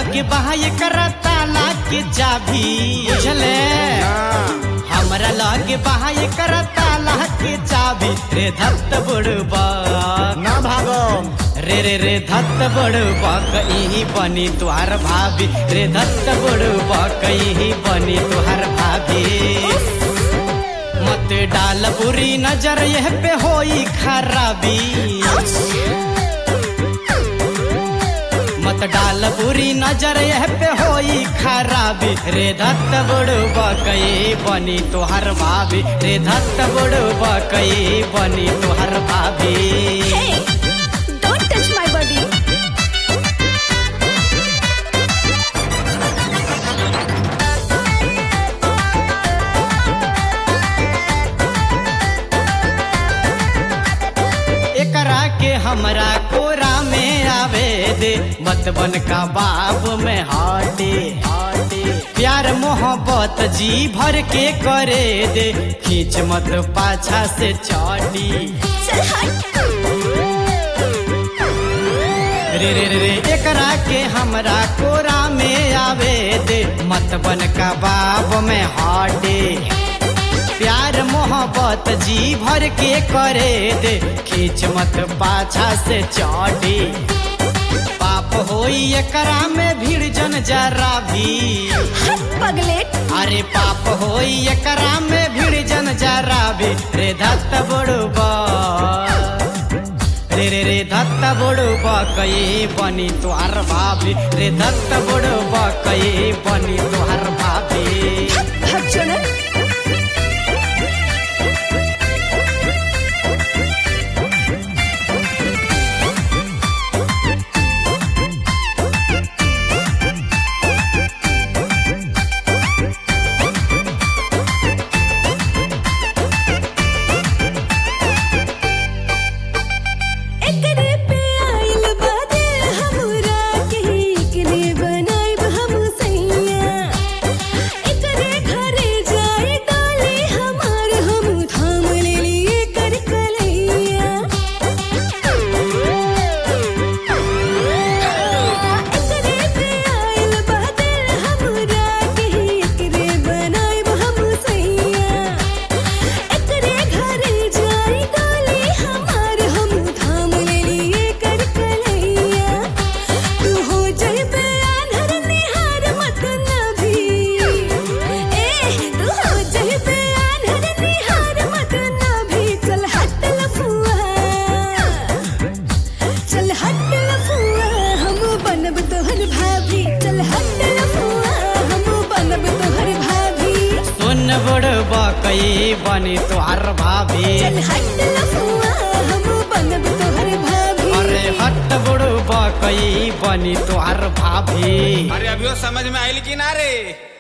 लागे बहाय करता लागे चाबी बुझले हमरा लागे बहाय करता लागे चाबी रे धत्त बुड़बा ना भागो रे रे रे धत्त बुड़बा कहीं बनी तुहार भाभी रे धत्त बुड़बा कहीं बनी तुहार भाभी मत डाल बुरी नजर यह पे होई खराबी मत डाल बुरी नजर यह पे होई खराबी रे धत्त बुड़बा कई बनी तुहार भाभी रे धत्त बुड़बा कई बनी तुहार भाभी Hey, don't touch my body. एकरा के हमरा कोरा में आवे दे मत बन का बाप में हाटे प्यार मोहब्बत जी भर के करे दे खींच मत पाछा से चाटी चल हट। रे रे रे एकरा के हमरा कोरा में आवे दे मत बन का बाप में हाटे प्यार मोहब्बत जी भर के करे दे खींच मत पाछा से चाटी पाप होई एकरा में भीड़ जन जरा भी हट पगलेट। अरे पाप होई एकरा में भीड़ जन जरा भी रे धत्त बुड़बा रे रे रे धत्त बुड़बा कई बनी तुहार भाभी रे धत्त बुड़बा कई बनी तुहार भाभी हट चुनर। एकरे पे आइल बादे हमरा के एकरे बनाइब हम सैया एकरे घरे जाए डाले हमार हम थाम ले लिए कर कलैया एकरे पे आइल बादे हमरा के एकरे बनाइब हम सैया एकरे घरे जाए डाले हमार हम थाम ले लिए कर कलैया तू हो जइबे आन्हर निहार मत नभी तू हो जइबे आन्हर निहार मत नभी चल हट लफुआ चल हट लफुआ हम बनब तोहर भाभी चल हट लफुआ हम बनब तोहर भाभी सुन बुड़बा कई बनी तुहार भाभी चल हट लफुआ हम बनब तोहर भाभी अरे हट बुड़बा कई बनी तुहार भाभी अरे अभी वो समझ में आयल की ना रे।